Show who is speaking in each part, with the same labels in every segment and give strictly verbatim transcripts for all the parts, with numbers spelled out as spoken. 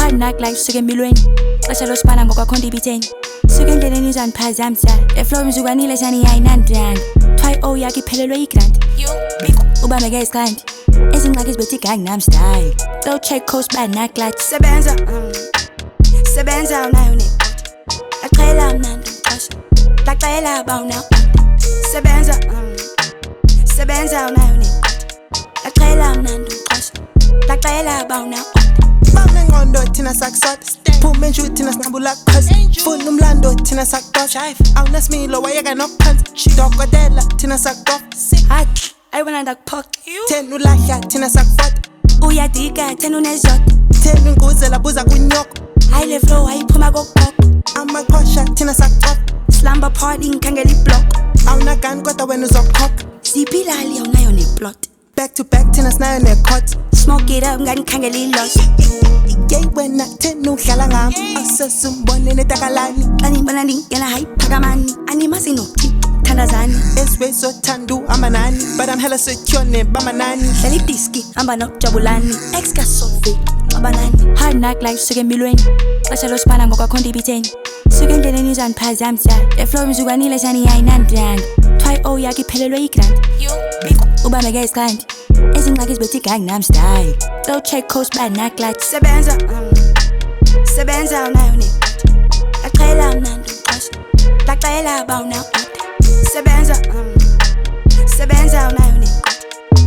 Speaker 1: Hard knock life suke empilweni xesha losibhala ngokwakhonto ibitheni suke endleleni izaniphazamisa le flow mzukwanile shani ayinandanga twy o yakhe iphelelwe yigrant ubameke isikhandi ezingxaki zibethi gang nam style low check coast by knock like
Speaker 2: sebenza um, sebenza unayo ne laqhela mnandi umxhasha laqhela bawuna sebenza um, sebenza unayo ne laqhela mnandi umxhasha laqhela bawuna
Speaker 3: bame ngondo thina sakusota phume nje thina sinqabula cause funa umlando thina sakudosha awunasimilo wayeka nokuphansi dokotela thina sakudofa
Speaker 1: hathi ayibona ndakuphoqa
Speaker 3: thena ulahla thina sakufota
Speaker 1: uyadika thena unezot
Speaker 3: thena inkuze labuza kunyoko
Speaker 1: hayi le flow ayiphuma kokukhokha
Speaker 3: amaqhosha thina sakucofa
Speaker 1: slumber party ngikhangela iblock
Speaker 3: awunagani kodwa wena uzokhokha
Speaker 1: siphilali awunayo neplot
Speaker 3: back to back thina sinayo necourt
Speaker 1: smoke it up nganikhangela iloss
Speaker 3: yey wena thena udlala ngami asesimbone netakalani
Speaker 1: xa nibona ndingena hayiphakamani animasi nokuthi thandazani
Speaker 3: esiwezothanda amanani but I'm hella secure nebamanani
Speaker 1: dlala idiski hamba nokujabulani ex kasove abanani hard knock life suke empilweni xesha losibhala ngokwakhonto ibitheni suke endleleni izaniphazamisa le flow mzukwanile shani ayinandanga twy o yakhe iphelelwe yigrant ubameke isikhandi ezingxaki zibethi gang nam style low check coast by knock like
Speaker 2: sebenza um, sebenza unayo ne laqhela mnandi umxhasha laqhela bawuna sebenza um, sebenza unayo ne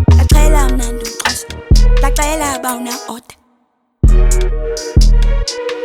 Speaker 2: laqhela mnandi umxhasha laqhela bawuna order